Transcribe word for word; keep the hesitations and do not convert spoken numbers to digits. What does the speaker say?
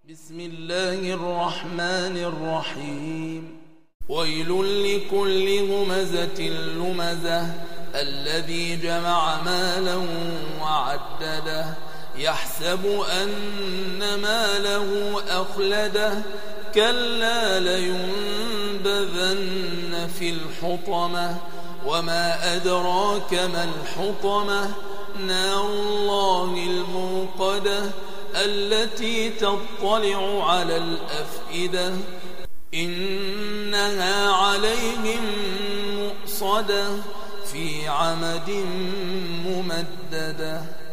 بسم الله الرحمن الرحيم. ويل لكل همزة لمزة الذي جمع مالا وعدده يحسب أن ماله أخلده كلا لينبذن في الحطمة وما أدراك ما الحطمة نار الله الموقدة التي تطلع على الأفئدة إنها عليهم مؤصدة في عمد ممددة.